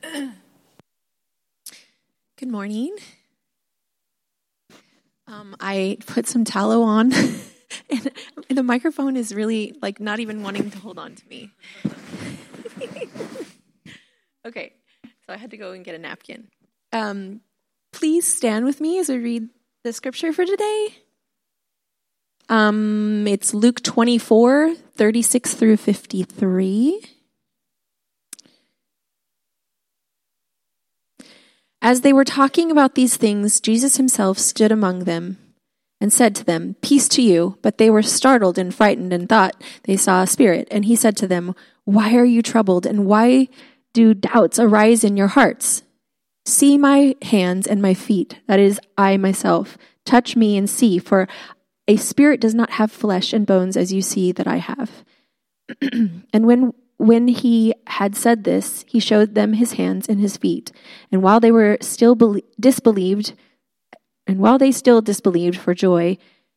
Good morning. I put some tallow on, and the microphone is really not even wanting to hold on to me. Okay, so I had to go and get a napkin. Please stand with me as I read the scripture for today. It's Luke 24, 36 through 53. As they were talking about these things, Jesus himself stood among them and said to them, "Peace to you." But they were startled and frightened and thought they saw a spirit. And he said to them, "Why are you troubled, and why do doubts arise in your hearts? See my hands and my feet, that is, I myself. Touch me and see, for a spirit does not have flesh and bones as you see that I have." And when he had said this, he showed them his hands and his feet. And while they were still disbelieved for joy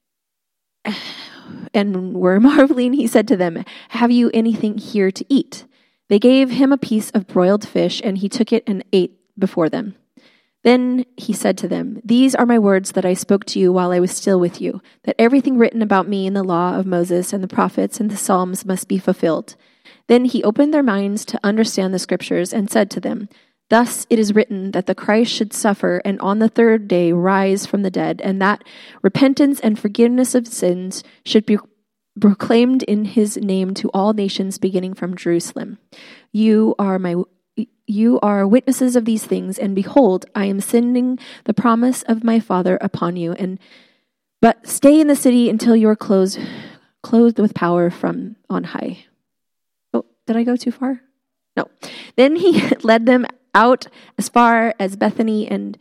and were marveling, he said to them, "Have you anything here to eat?" They gave him a piece of broiled fish, and he took it and ate before them. Then he said to them, "These are my words that I spoke to you while I was still with you, that everything written about me in the law of Moses and the prophets and the Psalms must be fulfilled." Then he opened their minds to understand the scriptures and said to them, "Thus it is written that the Christ should suffer and on the third day rise from the dead, and that repentance and forgiveness of sins should be proclaimed in his name to all nations beginning from Jerusalem. You are witnesses of these things, and behold, I am sending the promise of my Father upon you. But stay in the city until you are clothed with power from on high." Oh, did I go too far? No. Then he led them out as far as Bethany and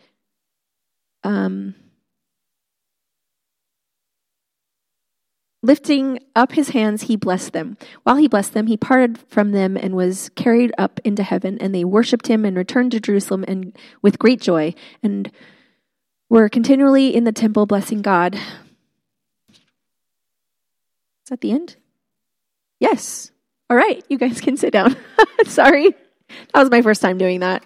lifting up his hands, he blessed them. While he blessed them, he parted from them and was carried up into heaven, and they worshipped him and returned to Jerusalem and with great joy, and were continually in the temple blessing God. Is that the end? Yes. All right, you guys can sit down. Sorry. That was my first time doing that.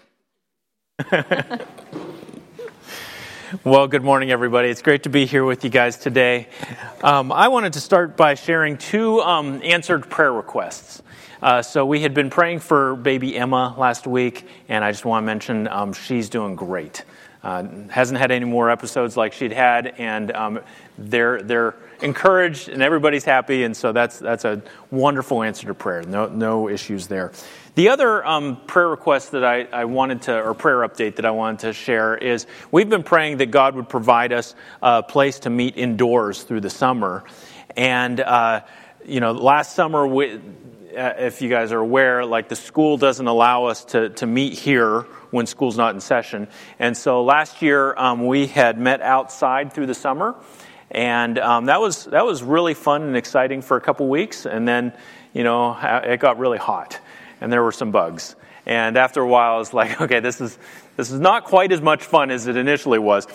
Well, good morning, everybody. It's great to be here with you guys today. I wanted to start by sharing two answered prayer requests. So we had been praying for baby Emma last week, and I just want to mention she's doing great. Hasn't had any more episodes like she'd had, and they're encouraged, and everybody's happy, and so that's a wonderful answer to prayer. No issues there. The other prayer request that I wanted to, or prayer update that I wanted to share is we've been praying that God would provide us a place to meet indoors through the summer. And, last summer, if you guys are aware, the school doesn't allow us to meet here when school's not in session. And so last year, we had met outside through the summer. And that was really fun and exciting for a couple weeks. And then, it got really hot. And there were some bugs. And after a while, I was like, okay, this is not quite as much fun as it initially was.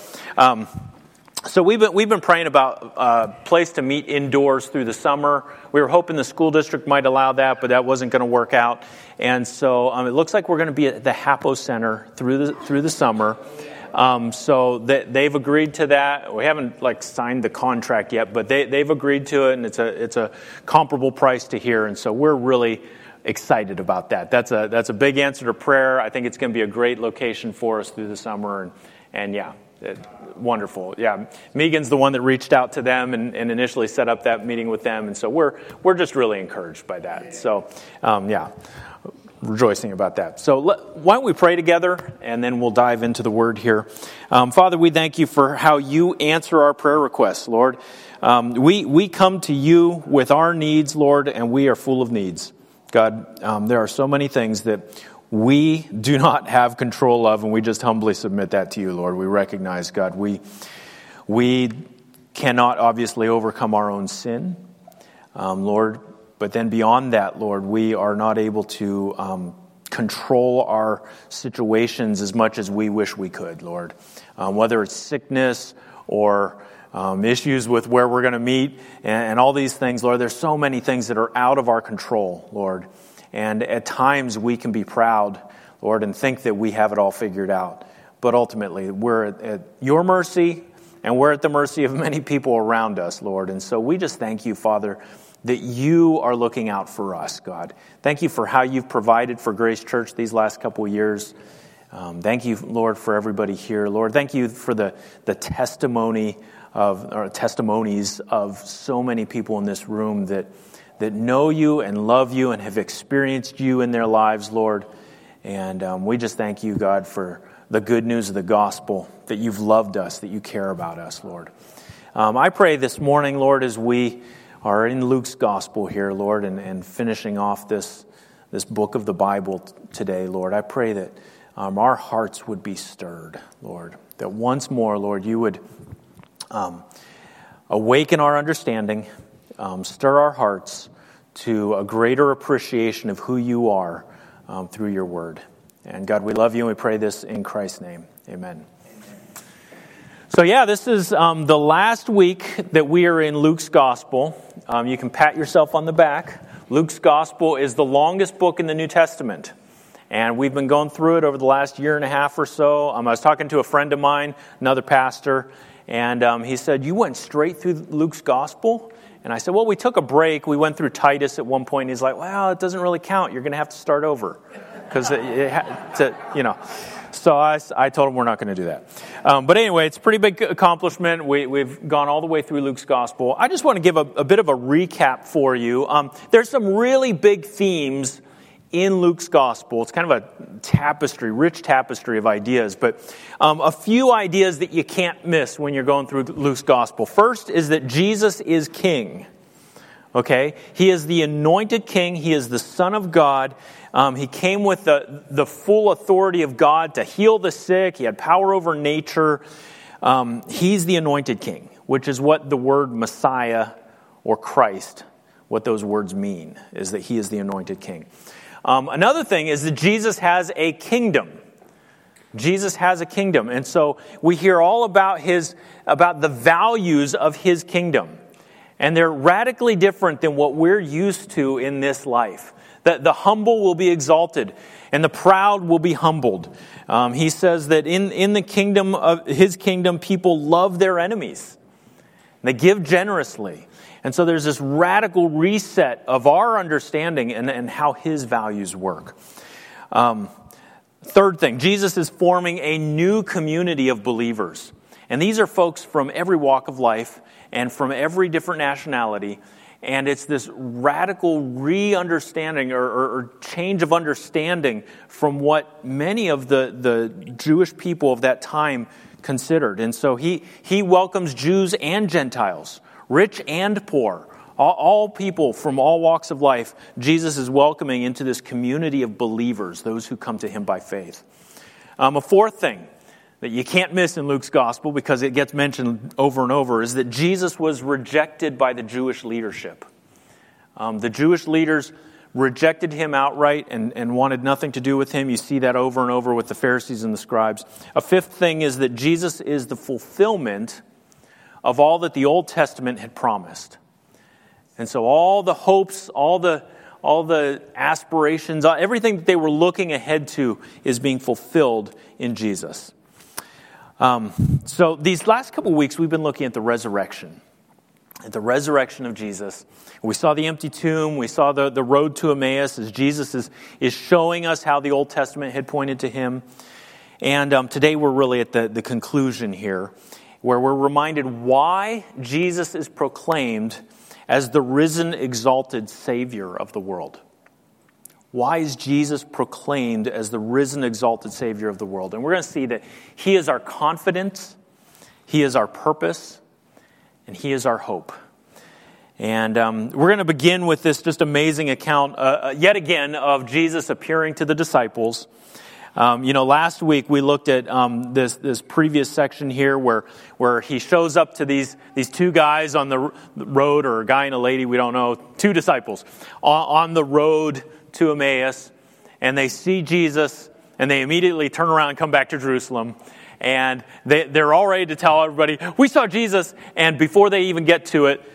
So we've been praying about a place to meet indoors through the summer. We were hoping the school district might allow that, but that wasn't going to work out. And so it looks like we're going to be at the Hapo Center through the summer. So they've agreed to that. We haven't signed the contract yet, but they've agreed to it, and it's a comparable price to here. And so we're really excited about that. That's a big answer to prayer. I think it's going to be a great location for us through the summer, and yeah, wonderful. Yeah, Megan's the one that reached out to them and initially set up that meeting with them, and so we're just really encouraged by that. So rejoicing about that. So why don't we pray together, and then we'll dive into the word here. Father, we thank you for how you answer our prayer requests, Lord. We come to you with our needs, Lord, and we are full of needs. God, there are so many things that we do not have control of, and we just humbly submit that to you, Lord. We recognize, God, we cannot obviously overcome our own sin, Lord, but then beyond that, Lord, we are not able to control our situations as much as we wish we could, Lord. Whether it's sickness or issues with where we're going to meet and all these things, Lord, there's so many things that are out of our control, Lord. And at times we can be proud, Lord, and think that we have it all figured out. But ultimately, we're at your mercy, and we're at the mercy of many people around us, Lord. And so we just thank you, Father, that you are looking out for us, God. Thank you for how you've provided for Grace Church these last couple of years. Thank you, Lord, for everybody here. Lord, thank you for the testimonies of so many people in this room that know you and love you and have experienced you in their lives, Lord. And we just thank you, God, for the good news of the gospel, that you've loved us, that you care about us, Lord. I pray this morning, Lord, as we are in Luke's gospel here, Lord, and finishing off this book of the Bible today, Lord, I pray that our hearts would be stirred, Lord, that once more, Lord, you would awaken our understanding, stir our hearts to a greater appreciation of who you are through your word. And God, we love you and we pray this in Christ's name. Amen. So this is the last week that we are in Luke's Gospel. You can pat yourself on the back. Luke's Gospel is the longest book in the New Testament. And we've been going through it over the last year and a half or so. I was talking to a friend of mine, another pastor, and he said, "You went straight through Luke's Gospel?" And I said, "Well, we took a break. We went through Titus at one point." And he's like, "Well, it doesn't really count. You're going to have to start over." Because, So I told him we're not going to do that. But anyway, it's a pretty big accomplishment. We've gone all the way through Luke's Gospel. I just want to give a bit of a recap for you. There's some really big themes in Luke's Gospel. It's kind of a rich tapestry of ideas. But a few ideas that you can't miss when you're going through Luke's Gospel. First is that Jesus is king. Okay? He is the anointed king. He is the Son of God. He came with the full authority of God to heal the sick. He had power over nature. He's the anointed king, which is what the word Messiah or Christ, what those words mean, is that he is the anointed king. Another thing is that Jesus has a kingdom. Jesus has a kingdom. And so we hear all about the values of his kingdom. And they're radically different than what we're used to in this life. That the humble will be exalted and the proud will be humbled. He says that in the kingdom of his kingdom, people love their enemies. They give generously. And so there's this radical reset of our understanding and how his values work. Third thing, Jesus is forming a new community of believers. And these are folks from every walk of life and from every different nationality. And it's this radical re-understanding or change of understanding from what many of the Jewish people of that time considered. And so he welcomes Jews and Gentiles, rich and poor, all people from all walks of life. Jesus is welcoming into this community of believers, those who come to him by faith. A fourth thing that you can't miss in Luke's gospel, because it gets mentioned over and over, is that Jesus was rejected by the Jewish leadership. The Jewish leaders rejected him outright and wanted nothing to do with him. You see that over and over with the Pharisees and the scribes. A fifth thing is that Jesus is the fulfillment of all that the Old Testament had promised. And so all the hopes, all the aspirations, everything that they were looking ahead to is being fulfilled in Jesus. So these last couple of weeks, we've been looking at the resurrection of Jesus. We saw the empty tomb. We saw the road to Emmaus as Jesus is showing us how the Old Testament had pointed to him. And today we're really at the conclusion here, where we're reminded why Jesus is proclaimed as the risen, exalted Savior of the world. Why is Jesus proclaimed as the risen, exalted Savior of the world? And we're going to see that he is our confidence, he is our purpose, and he is our hope. And we're going to begin with this just amazing account, yet again, of Jesus appearing to the disciples. Last week we looked at this previous section here where he shows up to these two guys on the road, or a guy and a lady, we don't know, two disciples, on the road to Emmaus, and they see Jesus, and they immediately turn around and come back to Jerusalem, and they're all ready to tell everybody, we saw Jesus, and before they even get to it,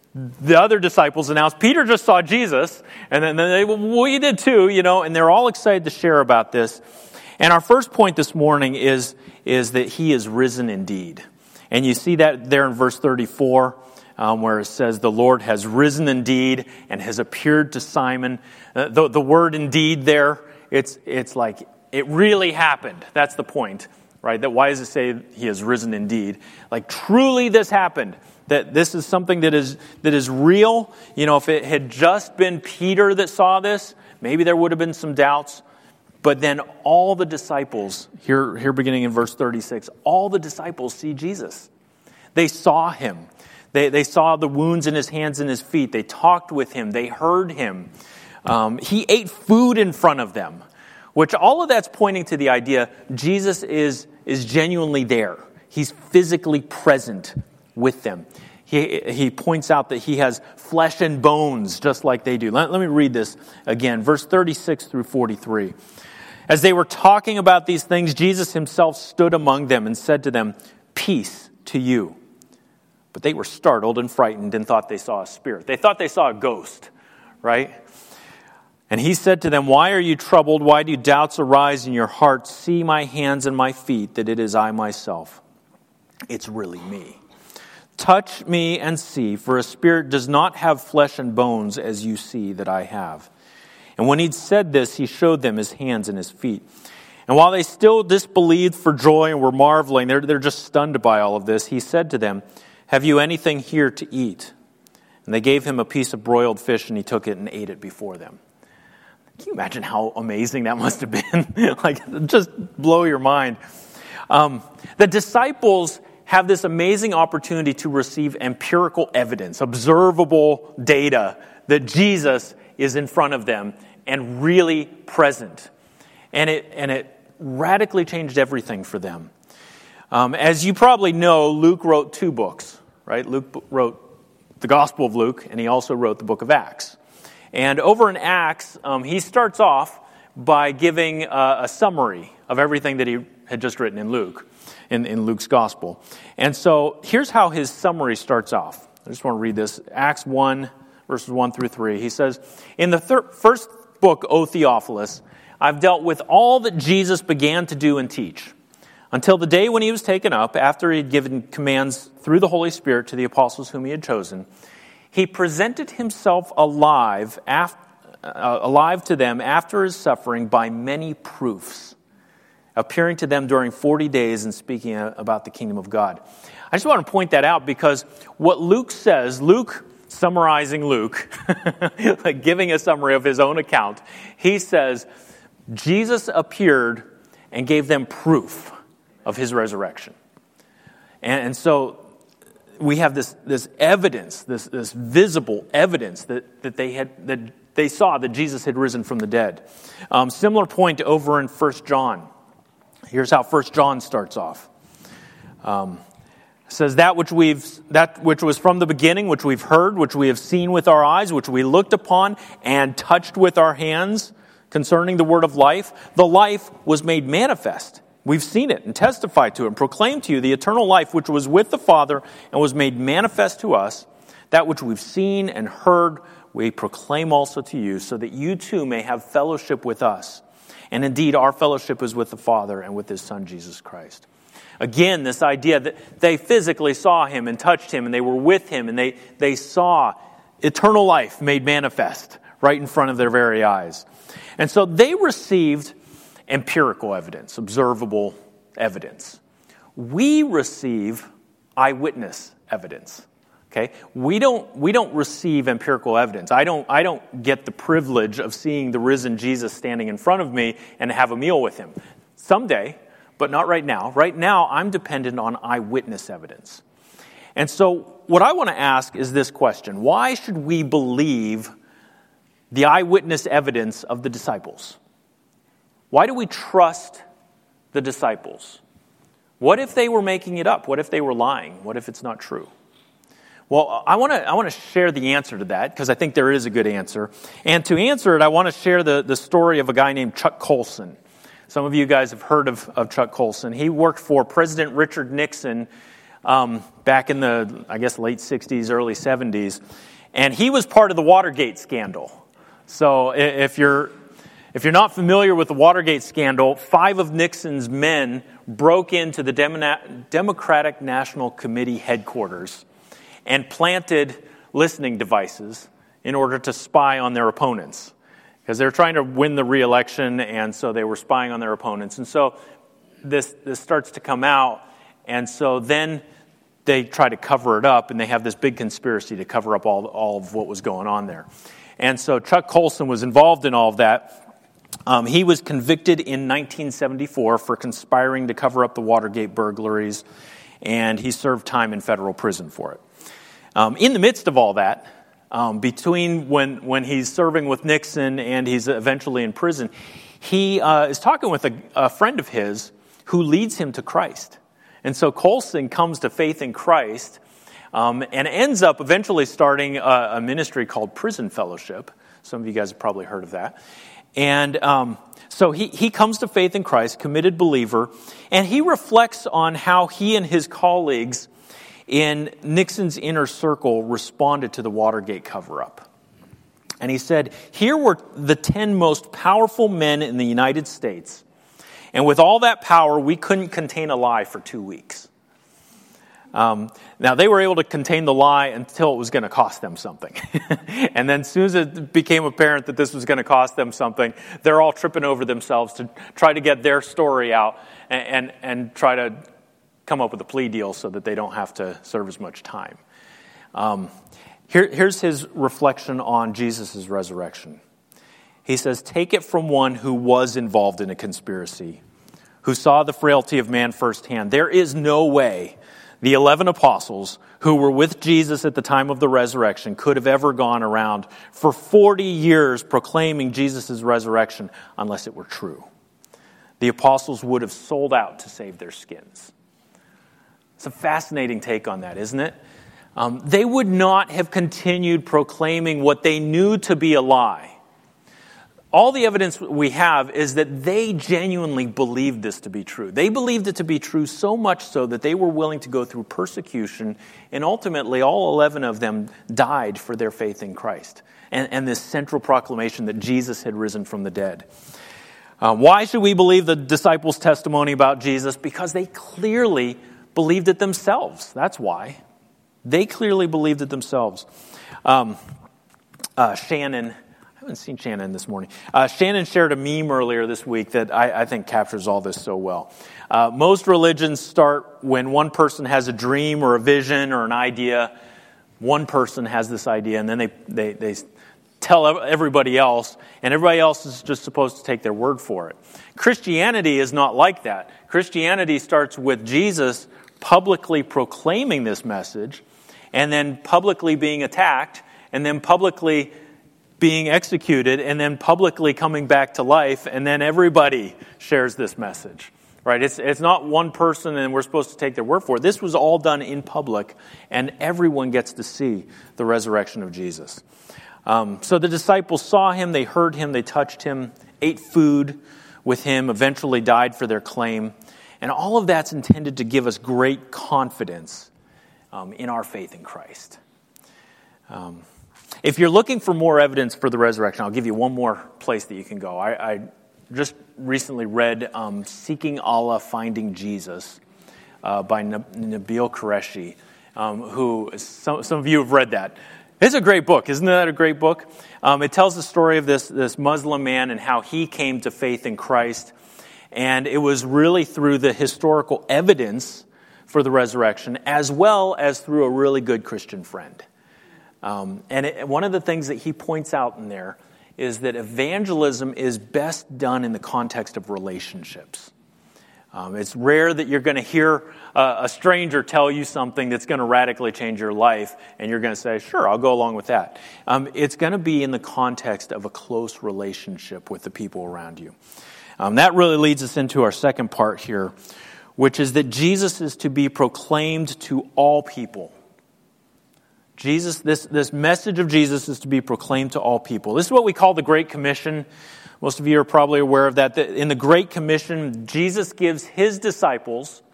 the other disciples announce, Peter just saw Jesus. And then they, well, we did too, and they're all excited to share about this. And our first point this morning is that he is risen indeed. And you see that there in verse 34, where it says, the Lord has risen indeed and has appeared to Simon. The word indeed there, it's like it really happened. That's the point, right? That why does it say he has risen indeed? Like truly this happened. That this is something that is real. If it had just been Peter that saw this, maybe there would have been some doubts. But then all the disciples, here beginning in verse 36, all the disciples see Jesus. They saw him. They saw the wounds in his hands and his feet. They talked with him. They heard him. He ate food in front of them, which all of that's pointing to the idea Jesus is genuinely there. He's physically present with them. He points out that he has flesh and bones just like they do. Let me read this again, verse 36 through 43. As they were talking about these things, Jesus himself stood among them and said to them, "Peace to you." But they were startled and frightened and thought they saw a spirit. They thought they saw a ghost, right? And he said to them, "Why are you troubled? Why do doubts arise in your hearts? See my hands and my feet, that it is I myself. It's really me. Touch me and see, for a spirit does not have flesh and bones as you see that I have." And when he'd said this, he showed them his hands and his feet. And while they still disbelieved for joy and were marveling, they're just stunned by all of this, he said to them, "Have you anything here to eat?" And they gave him a piece of broiled fish, and he took it and ate it before them. Can you imagine how amazing that must have been? Just blow your mind. The disciples have this amazing opportunity to receive empirical evidence, observable data that Jesus is in front of them and really present. And it radically changed everything for them. As you probably know, Luke wrote 2 books, right? Luke wrote the Gospel of Luke, and he also wrote the book of Acts. And over in Acts, he starts off by giving a summary of everything that he had just written in Luke, in Luke's Gospel. And so here's how his summary starts off. I just want to read this. Acts 1, verses 1 through 3. He says, "In the first book, O Theophilus, I've dealt with all that Jesus began to do and teach, until the day when he was taken up, after he had given commands through the Holy Spirit to the apostles whom he had chosen. He presented himself alive to them after his suffering by many proofs, appearing to them during 40 days and speaking about the kingdom of God." I just want to point that out because what Luke says, Luke summarizing Luke, like giving a summary of his own account, he says, Jesus appeared and gave them proof of his resurrection. And so we have this evidence, this visible evidence that they saw that Jesus had risen from the dead. Similar point over in 1 John. Here's how 1 John starts off. It says, that which was from the beginning, which we've heard, which we have seen with our eyes, which we looked upon and touched with our hands concerning the word of life. The life was made manifest. We've seen it and testified to it and proclaimed to you the eternal life which was with the Father and was made manifest to us. That which we've seen and heard, we proclaim also to you, so that you too may have fellowship with us. And indeed, our fellowship is with the Father and with his Son, Jesus Christ. Again, this idea that they physically saw him and touched him and they were with him and they saw eternal life made manifest right in front of their very eyes. And so they received empirical evidence, observable evidence. We receive eyewitness evidence. Okay? We don't receive empirical evidence. I don't get the privilege of seeing the risen Jesus standing in front of me and have a meal with him. Someday, but not right now. Right now, I'm dependent on eyewitness evidence. And so what I want to ask is this question. Why should we believe the eyewitness evidence of the disciples? Why do we trust the disciples? What if they were making it up? What if they were lying? What if it's not true? Well, I want to share the answer to that because I think there is a good answer. And to answer it, I want to share the story of a guy named Chuck Colson. Some of you guys have heard of Chuck Colson. He worked for President Richard Nixon back in the, I guess, late 60s, early 70s. And he was part of the Watergate scandal. So if you're not familiar with the Watergate scandal, 5 of Nixon's men broke into the Democratic National Committee headquarters and planted listening devices in order to spy on their opponents. Because they were trying to win the re-election, and so they were spying on their opponents. And so this starts to come out, and so then they try to cover it up, and they have this big conspiracy to cover up all of what was going on there. And so Chuck Colson was involved in all of that. He was convicted in 1974 for conspiring to cover up the Watergate burglaries, and he served time in federal prison for it. In the midst of all that, between when he's serving with Nixon and he's eventually in prison, he is talking with a friend of his who leads him to Christ. And so Colson comes to faith in Christ and ends up eventually starting a ministry called Prison Fellowship. Some of you guys have probably heard of that. And so he comes to faith in Christ, committed believer, and he reflects on how he and his colleagues in Nixon's inner circle responded to the Watergate cover-up. And he said, here were the 10 most powerful men in the United States, and with all that power, we couldn't contain a lie for 2 weeks. Now, they were able to contain the lie until it was going to cost them something. And then as soon as it became apparent that this was going to cost them something, they're all tripping over themselves to try to get their story out and try to come up with a plea deal so that they don't have to serve as much time. Here's his reflection on Jesus' resurrection. He says, take it from one who was involved in a conspiracy, who saw the frailty of man firsthand. There is no way the 11 apostles who were with Jesus at the time of the resurrection could have ever gone around for 40 years proclaiming Jesus' resurrection unless it were true. The apostles would have sold out to save their skins. It's a fascinating take on that, isn't it? They would not have continued proclaiming what they knew to be a lie. All the evidence we have is that they genuinely believed this to be true. They believed it to be true so much so that they were willing to go through persecution, and ultimately all 11 of them died for their faith in Christ and this central proclamation that Jesus had risen from the dead. Why should we believe the disciples' testimony about Jesus? Because they clearly believed it themselves. That's why. They clearly believed it themselves. Shannon... I haven't seen Shannon this morning. Shannon shared a meme earlier this week that I think captures all this so well. Most religions start when one person has a dream or a vision or an idea. One person has this idea, and then they tell everybody else, and everybody else is just supposed to take their word for it. Christianity is not like that. Christianity starts with Jesus publicly proclaiming this message, and then publicly being attacked, and then publicly being executed, and then publicly coming back to life, and then everybody shares this message. Right? It's not one person and we're supposed to take their word for it. This was all done in public, and everyone gets to see the resurrection of Jesus. So the disciples saw him, they heard him, they touched him, ate food with him, eventually died for their claim. And all of that's intended to give us great confidence in our faith in Christ. If you're looking for more evidence for the resurrection, I'll give you one more place that you can go. I just recently read Seeking Allah, Finding Jesus by Nabil Qureshi, who some of you have read that. It's a great book. Isn't that a great book? It tells the story of this Muslim man and how he came to faith in Christ. And it was really through the historical evidence for the resurrection, as well as through a really good Christian friend. One of the things that he points out in there is that evangelism is best done in the context of relationships. It's rare that you're going to hear a stranger tell you something that's going to radically change your life, and you're going to say, sure, I'll go along with that. It's going to be in the context of a close relationship with the people around you. That really leads us into our second part here, which is that Jesus is to be proclaimed to all people. This message of Jesus is to be proclaimed to all people. This is what we call the Great Commission. Most of you are probably aware of that. In the Great Commission, Jesus gives his disciples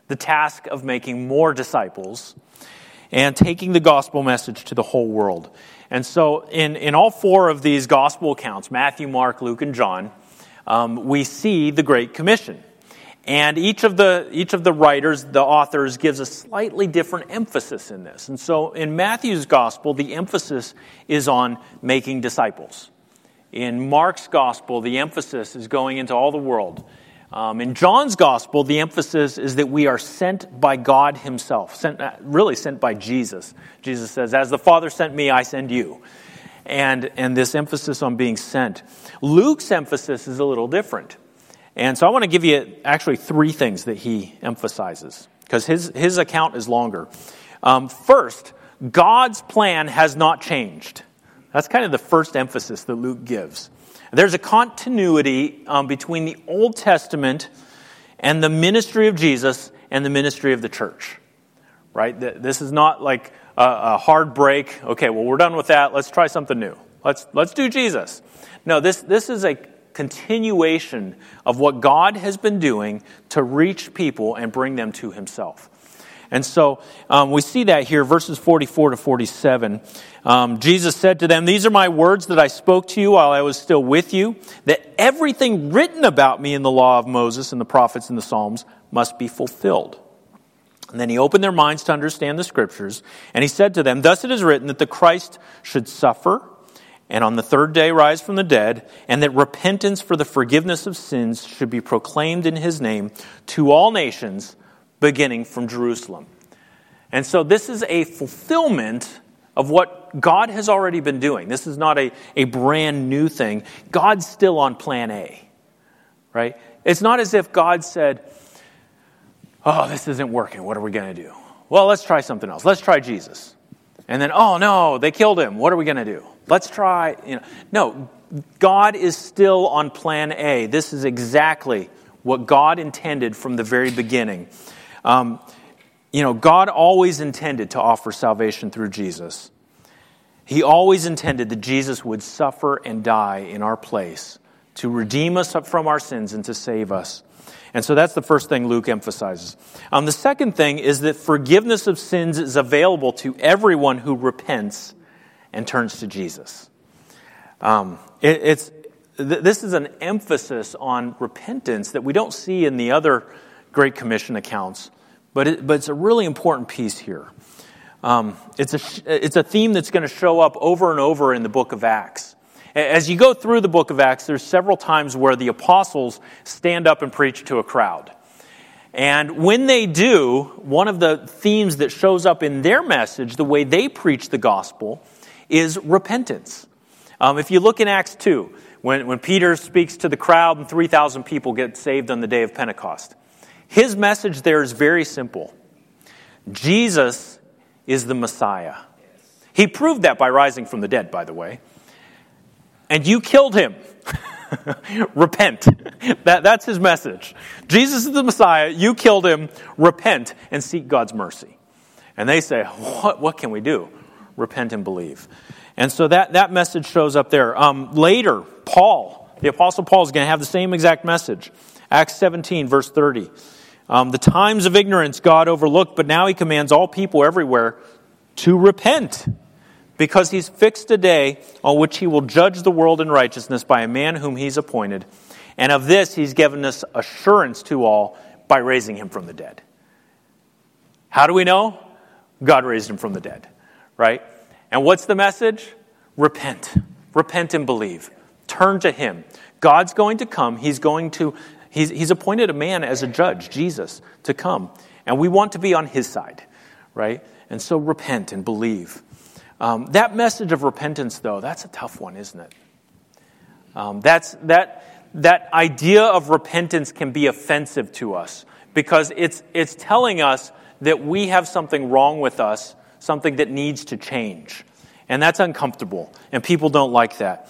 the task of making more disciples and taking the gospel message to the whole world. And so in all four of these gospel accounts, Matthew, Mark, Luke, and John, we see the Great Commission. And each of the writers, the authors, gives a slightly different emphasis in this. And so in Matthew's gospel, the emphasis is on making disciples. In Mark's gospel, the emphasis is going into all the world. In John's gospel, the emphasis is that we are sent by God himself, sent by Jesus. Jesus says, as the Father sent me, I send you. And this emphasis on being sent. Luke's emphasis is a little different. And so I want to give you actually three things that he emphasizes, because his account is longer. First, God's plan has not changed. That's kind of the first emphasis that Luke gives. There's a continuity between the Old Testament and the ministry of Jesus and the ministry of the church. Right? This is not like a hard break. Okay, well, we're done with that. Let's try something new. Let's do Jesus. No, this is a continuation of what God has been doing to reach people and bring them to himself. And so we see that here, verses 44 to 47. Jesus said to them, "These are my words that I spoke to you while I was still with you, that everything written about me in the law of Moses and the prophets and the Psalms must be fulfilled." And then he opened their minds to understand the scriptures, and he said to them, "Thus it is written that the Christ should suffer, and on the third day rise from the dead, and that repentance for the forgiveness of sins should be proclaimed in his name to all nations, beginning from Jerusalem." And so this is a fulfillment of what God has already been doing. This is not a brand new thing. God's still on plan A, right? It's not as if God said, "Oh, this isn't working. What are we going to do? Well, let's try something else. Let's try Jesus." And then, "Oh, no, they killed him. What are we going to do? Let's try." No, God is still on plan A. This is exactly what God intended from the very beginning. God always intended to offer salvation through Jesus. He always intended that Jesus would suffer and die in our place to redeem us from our sins and to save us. And so that's the first thing Luke emphasizes. The second thing is that forgiveness of sins is available to everyone who repents and turns to Jesus. This is an emphasis on repentance that we don't see in the other Great Commission accounts, but it's a really important piece here. It's a theme that's going to show up over and over in the book of Acts. As you go through the book of Acts, there's several times where the apostles stand up and preach to a crowd. And when they do, one of the themes that shows up in their message, the way they preach the gospel, is repentance. If you look in Acts 2, when Peter speaks to the crowd and 3,000 people get saved on the day of Pentecost, his message there is very simple. Jesus is the Messiah. He proved that by rising from the dead, by the way. And you killed him. Repent. That's his message. Jesus is the Messiah. You killed him. Repent and seek God's mercy. And they say, what can we do? Repent and believe. And so that message shows up there. Later, Paul, the Apostle Paul, is going to have the same exact message. Acts 17, verse 30. The times of ignorance God overlooked, but now he commands all people everywhere to repent, because he's fixed a day on which he will judge the world in righteousness by a man whom he's appointed. And of this he's given us assurance to all by raising him from the dead. How do we know? God raised him from the dead, right? And what's the message? Repent. Repent and believe. Turn to him. God's going to come. He's appointed a man as a judge, Jesus, to come. And we want to be on his side, right? And so repent and believe. That message of repentance, though, that's a tough one, isn't it? That idea of repentance can be offensive to us because it's telling us that we have something wrong with us, something that needs to change. And that's uncomfortable, and people don't like that.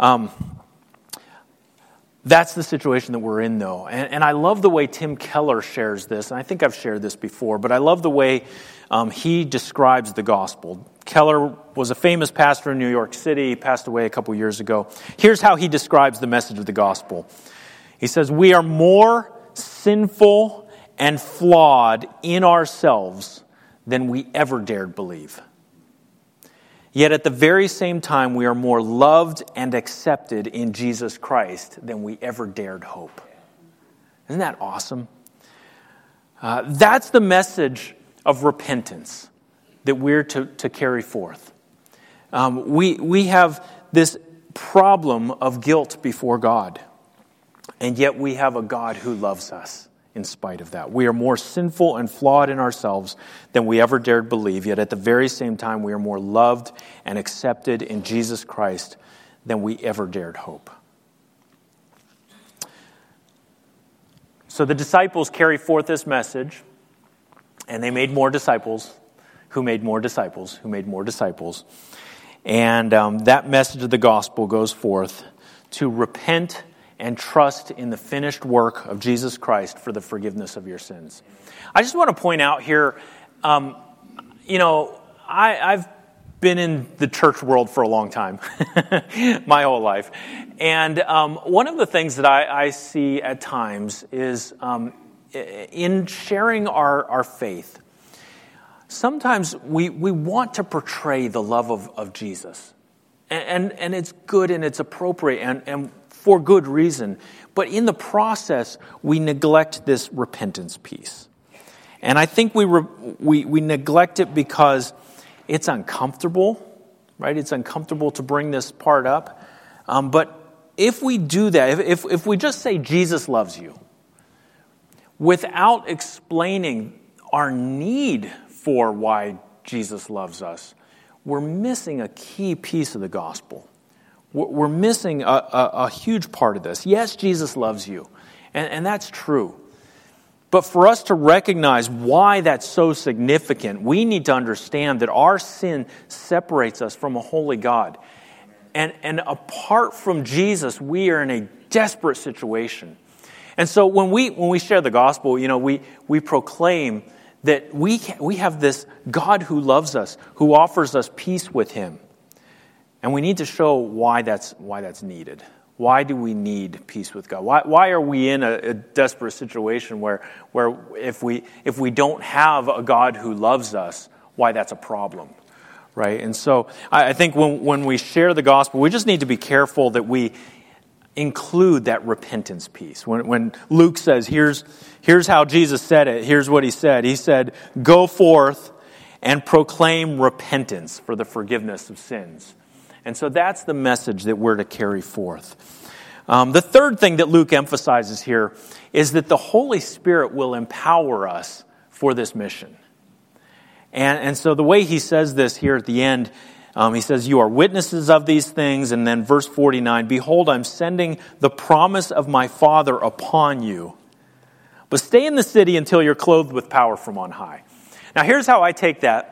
That's the situation that we're in, though. And I love the way Tim Keller shares this, and I think I've shared this before, but I love the way he describes the gospel. Keller was a famous pastor in New York City. He passed away a couple years ago. Here's how he describes the message of the gospel. He says, "We are more sinful and flawed in ourselves than we ever dared believe. Yet at the very same time, we are more loved and accepted in Jesus Christ than we ever dared hope. Isn't that awesome? That's the message of repentance that we're to carry forth. We have this problem of guilt before God, and yet we have a God who loves us in spite of that. We are more sinful and flawed in ourselves than we ever dared believe, yet at the very same time, we are more loved and accepted in Jesus Christ than we ever dared hope. So the disciples carry forth this message, and they made more disciples, who made more disciples, who made more disciples. And that message of the gospel goes forth to repent and trust in the finished work of Jesus Christ for the forgiveness of your sins. I just want to point out here, I've been in the church world for a long time, my whole life. And one of the things that I see at times is in sharing our faith, sometimes we want to portray the love of Jesus. And it's good and it's appropriate and for good reason. But in the process, we neglect this repentance piece. And I think we neglect it because it's uncomfortable, right? It's uncomfortable to bring this part up. But if we do that, if we just say Jesus loves you, without explaining our need for why Jesus loves us, we're missing a key piece of the gospel. We're missing a huge part of this. Yes, Jesus loves you, and that's true. But for us to recognize why that's so significant, we need to understand that our sin separates us from a holy God. And apart from Jesus, we are in a desperate situation. And so when we share the gospel, we proclaim that we have this God who loves us, who offers us peace with Him. And we need to show why that's needed. Why do we need peace with God? Why are we in a desperate situation where if we don't have a God who loves us, why that's a problem, right? And so I think when we share the gospel, we just need to be careful that we include that repentance piece. When Luke says, here's how Jesus said it, here's what He said. He said, "Go forth and proclaim repentance for the forgiveness of sins." And so that's the message that we're to carry forth. The third thing that Luke emphasizes here is that the Holy Spirit will empower us for this mission. And so the way he says this here at the end, he says, "You are witnesses of these things." And then verse 49, "Behold, I'm sending the promise of my Father upon you. But stay in the city until you're clothed with power from on high." Now here's how I take that.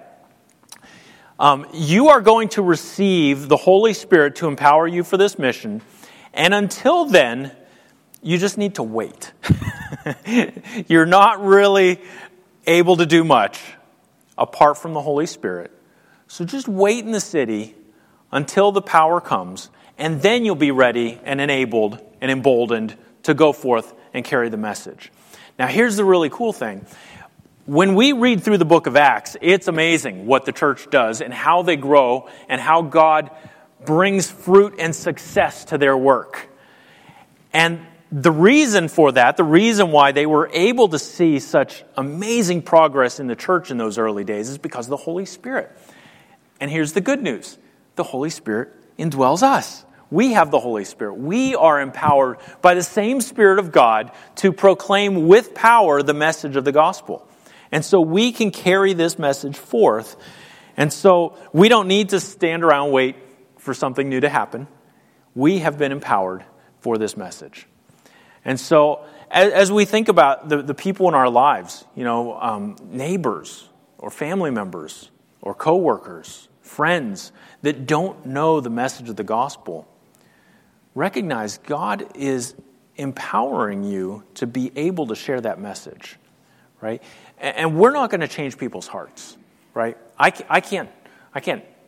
You are going to receive the Holy Spirit to empower you for this mission. And until then, you just need to wait. You're not really able to do much apart from the Holy Spirit. So just wait in the city until the power comes, and then you'll be ready and enabled and emboldened to go forth and carry the message. Now here's the really cool thing. When we read through the book of Acts, it's amazing what the church does and how they grow and how God brings fruit and success to their work. And the reason for that, the reason why they were able to see such amazing progress in the church in those early days is because of the Holy Spirit. And here's the good news. The Holy Spirit indwells us. We have the Holy Spirit. We are empowered by the same Spirit of God to proclaim with power the message of the gospel. And so we can carry this message forth. And so we don't need to stand around and wait for something new to happen. We have been empowered for this message. And so as we think about the people in our lives, neighbors or family members or coworkers, friends that don't know the message of the gospel, recognize God is empowering you to be able to share that message, right? And we're not going to change people's hearts, right? I can't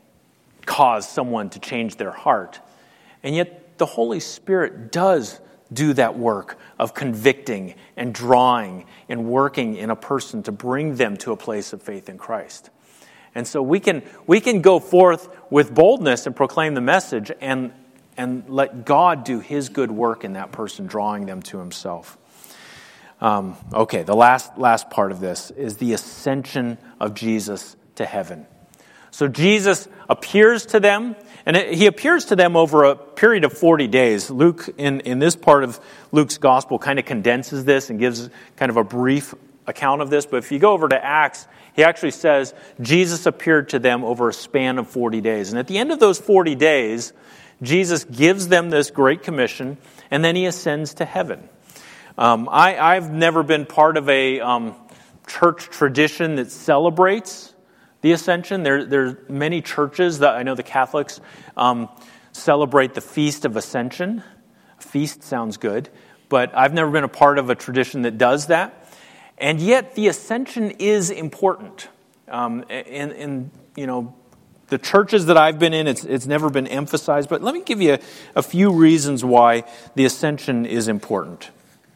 cause someone to change their heart. And yet the Holy Spirit does do that work of convicting and drawing and working in a person to bring them to a place of faith in Christ. And so we can go forth with boldness and proclaim the message and let God do his good work in that person, drawing them to himself. Okay, the last part of this is the ascension of Jesus to heaven. So Jesus appears to them, and he appears to them over a period of 40 days. Luke, in this part of Luke's gospel, kind of condenses this and gives kind of a brief account of this. But if you go over to Acts, he actually says Jesus appeared to them over a span of 40 days. And at the end of those 40 days, Jesus gives them this great commission, and then he ascends to heaven. I've never been part of a church tradition that celebrates the ascension. There's many churches that I know the Catholics celebrate the Feast of Ascension. Feast sounds good, but I've never been a part of a tradition that does that. And yet the ascension is important. In the churches that I've been in, it's never been emphasized. But let me give you a few reasons why the ascension is important.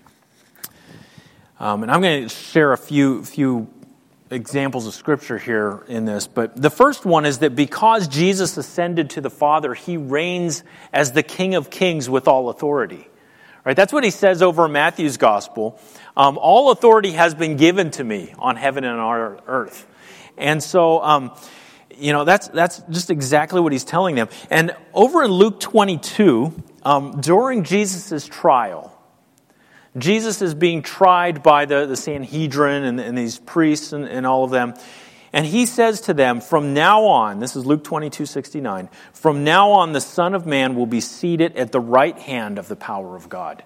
And I'm going to share a few examples of Scripture here in this. But the first one is that because Jesus ascended to the Father, he reigns as the King of Kings with all authority. Right? That's what he says over in Matthew's Gospel. All authority has been given to me on heaven and on earth. And so, that's just exactly what he's telling them. And over in Luke 22, during Jesus' trial, Jesus is being tried by the Sanhedrin and these priests and all of them. And he says to them, from now on, this is Luke 22:69, from now on the Son of Man will be seated at the right hand of the power of God.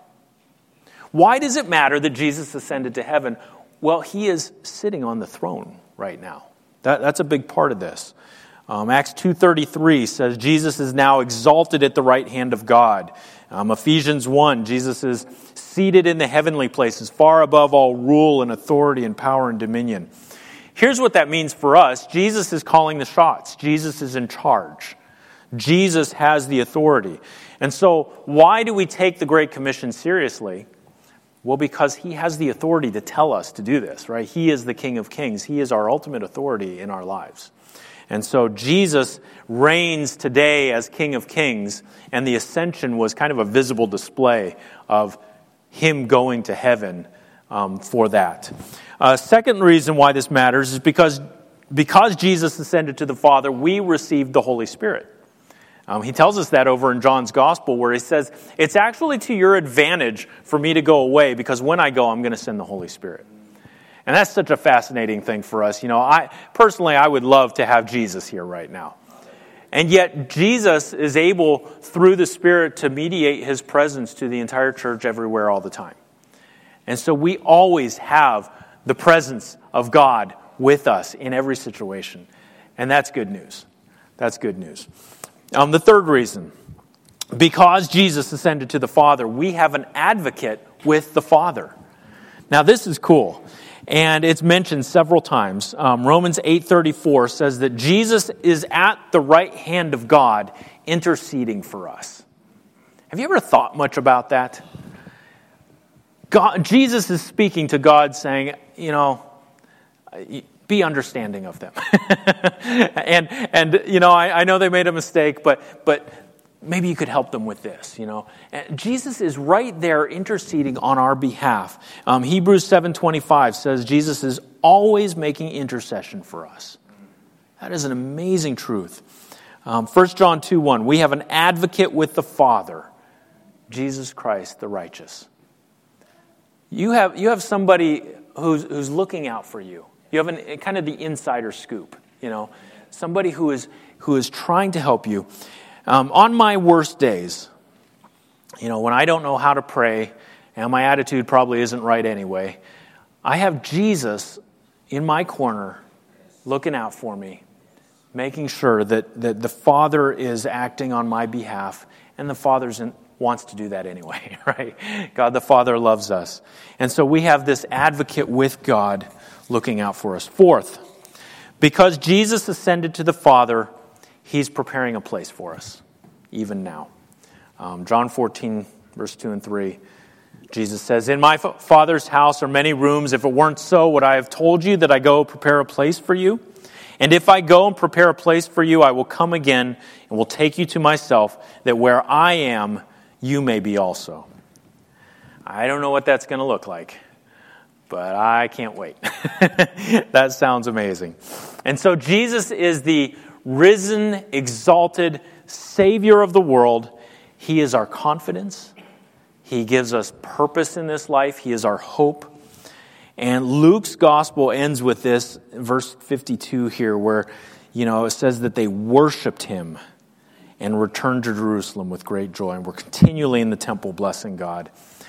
Why does it matter that Jesus ascended to heaven? Well, he is sitting on the throne right now. That's a big part of this. Acts 2:33 says Jesus is now exalted at the right hand of God. Ephesians 1, Jesus is seated in the heavenly places, far above all rule and authority and power and dominion. Here's what that means for us. Jesus is calling the shots. Jesus is in charge. Jesus has the authority. And so why do we take the Great Commission seriously? Well, because he has the authority to tell us to do this, right? He is the King of Kings. He is our ultimate authority in our lives. And so Jesus reigns today as King of Kings, and the ascension was kind of a visible display of him going to heaven for that. Second reason why this matters is because Jesus ascended to the Father, we received the Holy Spirit. He tells us that over in John's Gospel, where he says, it's actually to your advantage for me to go away, because when I go, I'm going to send the Holy Spirit. And that's such a fascinating thing for us. I would love to have Jesus here right now. And yet Jesus is able, through the Spirit, to mediate his presence to the entire church everywhere all the time. And so we always have the presence of God with us in every situation. And that's good news. That's good news. The third reason, because Jesus ascended to the Father, we have an advocate with the Father. Now this is cool. And it's mentioned several times. Romans 8:34 says that Jesus is at the right hand of God interceding for us. Have you ever thought much about that? Jesus is speaking to God saying, be understanding of them. and I know they made a mistake, but maybe you could help them with this, And Jesus is right there interceding on our behalf. Hebrews 7:25 says Jesus is always making intercession for us. That is an amazing truth. 1 John 2:1, we have an advocate with the Father, Jesus Christ the righteous. You have somebody who's looking out for you. You have kind of the insider scoop, somebody who is trying to help you. On my worst days, when I don't know how to pray, and my attitude probably isn't right anyway, I have Jesus in my corner looking out for me, making sure that the Father is acting on my behalf, and the Father wants to do that anyway, right? God the Father loves us. And so we have this advocate with God looking out for us. Fourth, because Jesus ascended to the Father, he's preparing a place for us, even now. John 14, verse 2 and 3 Jesus says, "In my Father's house are many rooms. If it weren't so, would I have told you that I go prepare a place for you? And if I go and prepare a place for you, I will come again and will take you to myself, that where I am, you may be also." I don't know what that's going to look like, but I can't wait. That sounds amazing. And so Jesus is the risen, exalted Savior of the world. He is our confidence. He gives us purpose in this life. He is our hope. And Luke's gospel ends with this, verse 52 here, where, it says that they worshiped him and returned to Jerusalem with great joy. And we're continually in the temple blessing God.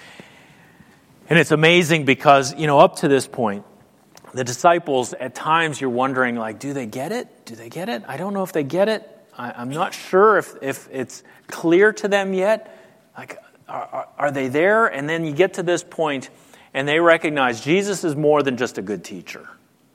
And it's amazing because, up to this point, the disciples, at times you're wondering, do they get it? Do they get it? I don't know if they get it. I'm not sure if it's clear to them yet. Are they there? And then you get to this point, and they recognize Jesus is more than just a good teacher.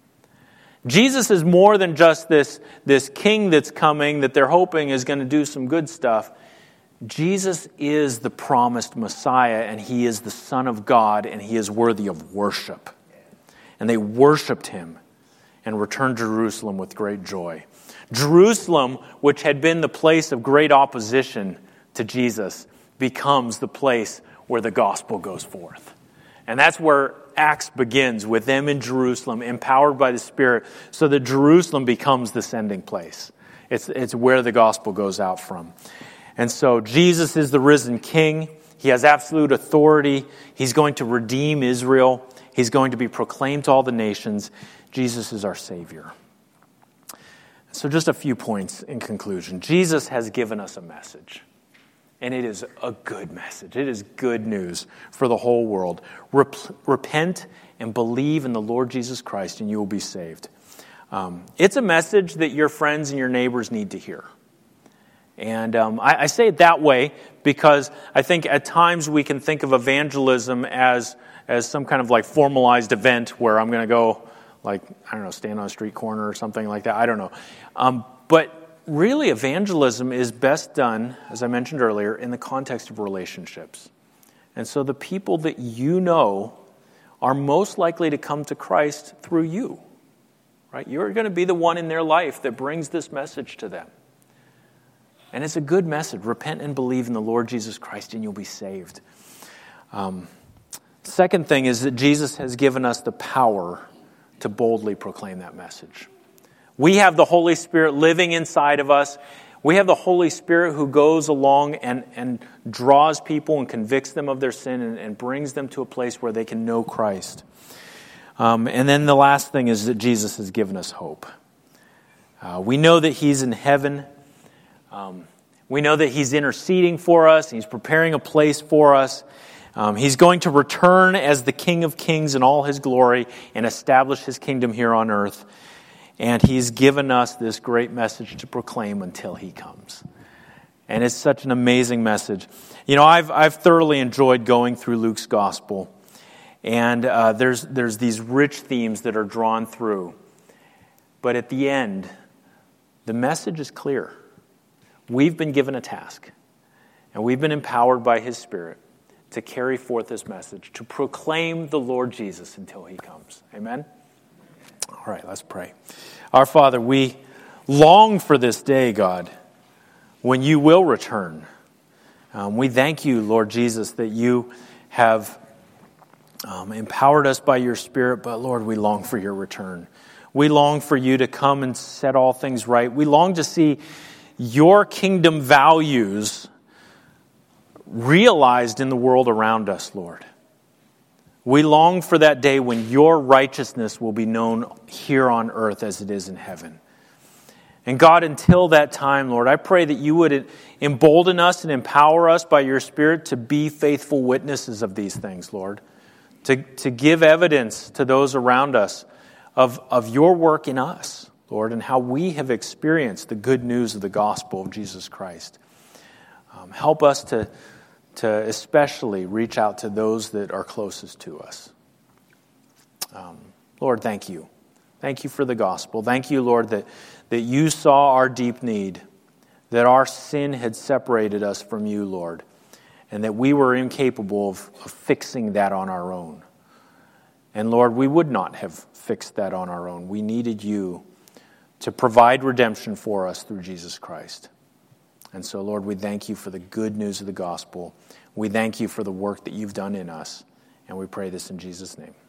Jesus is more than just this king that's coming that they're hoping is going to do some good stuff. Jesus is the promised Messiah, and he is the Son of God, and he is worthy of worship. And they worshiped him and returned to Jerusalem with great joy. Jerusalem, which had been the place of great opposition to Jesus, becomes the place where the gospel goes forth. And that's where Acts begins, with them in Jerusalem, empowered by the Spirit, so that Jerusalem becomes the sending place. It's where the gospel goes out from. And so Jesus is the risen King. He has absolute authority. He's going to redeem Israel. He's going to be proclaimed to all the nations. Jesus is our Savior. So just a few points in conclusion. Jesus has given us a message. And it is a good message. It is good news for the whole world. Repent and believe in the Lord Jesus Christ, and you will be saved. It's a message that your friends and your neighbors need to hear. And I say it that way because I think at times we can think of evangelism as some kind of formalized event where I'm going to go, stand on a street corner or something like that. I don't know. But really, evangelism is best done, as I mentioned earlier, in the context of relationships. And so the people that you know are most likely to come to Christ through you. Right? You're going to be the one in their life that brings this message to them. And it's a good message. Repent and believe in the Lord Jesus Christ and you'll be saved. Second thing is that Jesus has given us the power to boldly proclaim that message. We have the Holy Spirit living inside of us. We have the Holy Spirit who goes along and draws people and convicts them of their sin and brings them to a place where they can know Christ. And then the last thing is that Jesus has given us hope. We know that he's in heaven. We know that he's interceding for us. He's preparing a place for us. He's going to return as the King of Kings in all his glory and establish his kingdom here on earth. And he's given us this great message to proclaim until he comes. And it's such an amazing message. I've thoroughly enjoyed going through Luke's gospel. And there's these rich themes that are drawn through. But at the end, the message is clear. We've been given a task. And we've been empowered by his Spirit to carry forth this message, to proclaim the Lord Jesus until he comes. Amen? All right, let's pray. Our Father, we long for this day, God, when you will return. We thank you, Lord Jesus, that you have empowered us by your Spirit, but Lord, we long for your return. We long for you to come and set all things right. We long to see your kingdom values realized in the world around us, Lord. We long for that day when your righteousness will be known here on earth as it is in heaven. And God, until that time, Lord, I pray that you would embolden us and empower us by your Spirit to be faithful witnesses of these things, Lord. To give evidence to those around us of your work in us, Lord, and how we have experienced the good news of the gospel of Jesus Christ. Help us to especially reach out to those that are closest to us. Lord, thank you. Thank you for the gospel. Thank you, Lord, that you saw our deep need, that our sin had separated us from you, Lord, and that we were incapable of fixing that on our own. And Lord, we would not have fixed that on our own. We needed you to provide redemption for us through Jesus Christ. And so, Lord, we thank you for the good news of the gospel. We thank you for the work that you've done in us. And we pray this in Jesus' name.